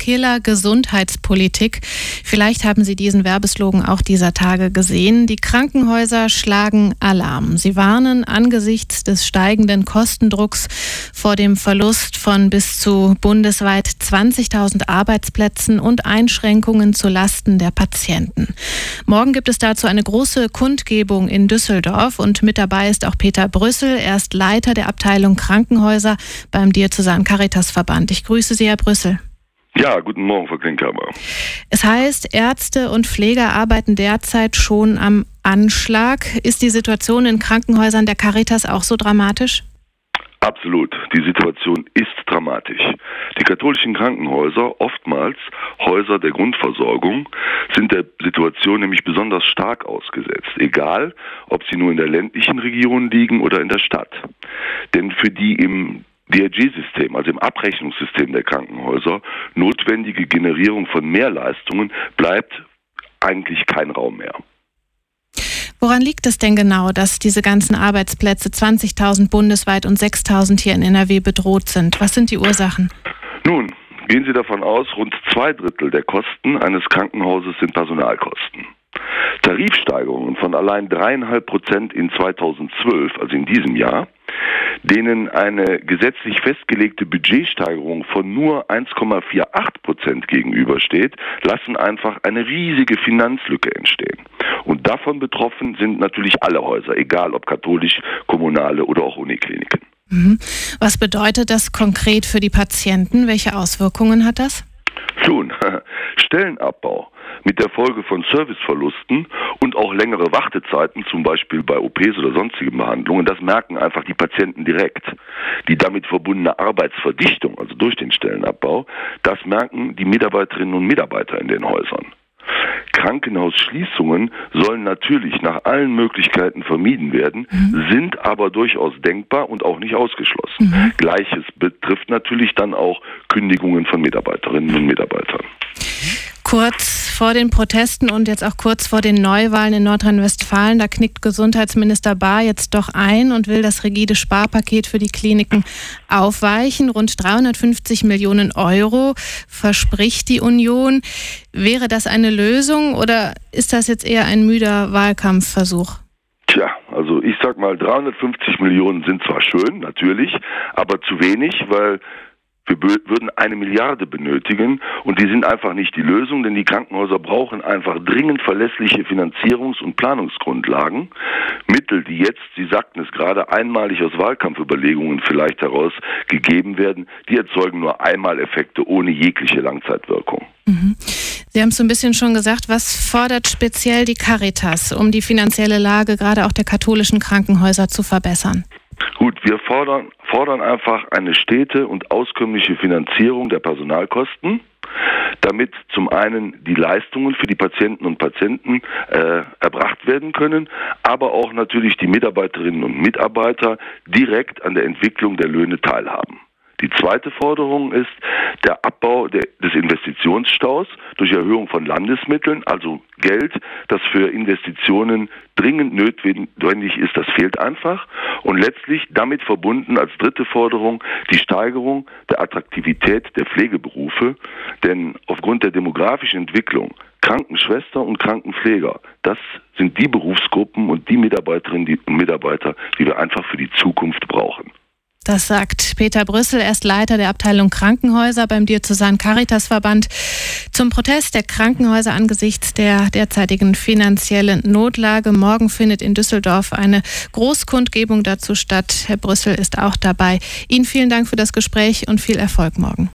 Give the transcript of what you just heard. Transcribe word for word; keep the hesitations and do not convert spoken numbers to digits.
Painkiller Gesundheitspolitik. Vielleicht haben Sie diesen Werbeslogan auch dieser Tage gesehen. Die Krankenhäuser schlagen Alarm. Sie warnen angesichts des steigenden Kostendrucks vor dem Verlust von bis zu bundesweit zwanzigtausend Arbeitsplätzen und Einschränkungen zu Lasten der Patienten. Morgen gibt es dazu eine große Kundgebung in Düsseldorf und mit dabei ist auch Peter Brüssel. Er ist Leiter der Abteilung Krankenhäuser beim Diözesanen Caritasverband. Ich grüße Sie, Herr Brüssel. Ja, guten Morgen, Frau Klinkhammer. Es heißt, Ärzte und Pfleger arbeiten derzeit schon am Anschlag. Ist die Situation in Krankenhäusern der Caritas auch so dramatisch? Absolut. Die Situation ist dramatisch. Die katholischen Krankenhäuser, oftmals Häuser der Grundversorgung, sind der Situation nämlich besonders stark ausgesetzt. Egal, ob sie nur in der ländlichen Region liegen oder in der Stadt. Denn für die im D R G-System, also im Abrechnungssystem der Krankenhäuser, notwendige Generierung von Mehrleistungen bleibt eigentlich kein Raum mehr. Woran liegt es denn genau, dass diese ganzen Arbeitsplätze, zwanzigtausend bundesweit und sechstausend hier in N R W, bedroht sind? Was sind die Ursachen? Nun, gehen Sie davon aus, rund zwei Drittel der Kosten eines Krankenhauses sind Personalkosten. Tarifsteigerungen von allein dreieinhalb Prozent in zweitausendzwölf, also in diesem Jahr, denen eine gesetzlich festgelegte Budgetsteigerung von nur eins Komma achtundvierzig Prozent gegenübersteht, lassen einfach eine riesige Finanzlücke entstehen. Und davon betroffen sind natürlich alle Häuser, egal ob katholisch, kommunale oder auch Unikliniken. Mhm. Was bedeutet das konkret für die Patienten? Welche Auswirkungen hat das? Nun, Stellenabbau mit der Folge von Serviceverlusten und auch längere Wartezeiten, zum Beispiel bei O Ps oder sonstigen Behandlungen, das merken einfach die Patienten direkt. Die damit verbundene Arbeitsverdichtung, also durch den Stellenabbau, das merken die Mitarbeiterinnen und Mitarbeiter in den Häusern. Krankenhausschließungen sollen natürlich nach allen Möglichkeiten vermieden werden, mhm. sind aber durchaus denkbar und auch nicht ausgeschlossen. Mhm. Gleiches betrifft natürlich dann auch Kündigungen von Mitarbeiterinnen und Mitarbeitern. Kurz vor den Protesten und jetzt auch kurz vor den Neuwahlen in Nordrhein-Westfalen, da knickt Gesundheitsminister Bahr jetzt doch ein und will das rigide Sparpaket für die Kliniken aufweichen. Rund dreihundertfünfzig Millionen Euro verspricht die Union. Wäre das eine Lösung oder ist das jetzt eher ein müder Wahlkampfversuch? Tja, also ich sag mal, dreihundertfünfzig Millionen sind zwar schön, natürlich, aber zu wenig, weil wir würden eine Milliarde benötigen und die sind einfach nicht die Lösung, denn die Krankenhäuser brauchen einfach dringend verlässliche Finanzierungs- und Planungsgrundlagen. Mittel, die jetzt, Sie sagten es gerade, einmalig aus Wahlkampfüberlegungen vielleicht heraus gegeben werden, die erzeugen nur Einmaleffekte ohne jegliche Langzeitwirkung. Mhm. Sie haben es so ein bisschen schon gesagt, was fordert speziell die Caritas, um die finanzielle Lage gerade auch der katholischen Krankenhäuser zu verbessern? Gut, wir fordern, fordern einfach eine stete und auskömmliche Finanzierung der Personalkosten, damit zum einen die Leistungen für die Patienten und Patienten äh, erbracht werden können, aber auch natürlich die Mitarbeiterinnen und Mitarbeiter direkt an der Entwicklung der Löhne teilhaben. Die zweite Forderung ist der Abbau der, des Investitionsstaus durch Erhöhung von Landesmitteln, also Geld, das für Investitionen dringend notwendig ist, das fehlt einfach. Und letztlich damit verbunden als dritte Forderung die Steigerung der Attraktivität der Pflegeberufe, denn aufgrund der demografischen Entwicklung Krankenschwester und Krankenpfleger, das sind die Berufsgruppen und die Mitarbeiterinnen und Mitarbeiter, die wir einfach für die Zukunft brauchen. Das sagt Peter Brüssel, er ist Leiter der Abteilung Krankenhäuser beim Diözesanen Caritasverband. Zum Protest der Krankenhäuser angesichts der derzeitigen finanziellen Notlage. Morgen findet in Düsseldorf eine Großkundgebung dazu statt. Herr Brüssel ist auch dabei. Ihnen vielen Dank für das Gespräch und viel Erfolg morgen.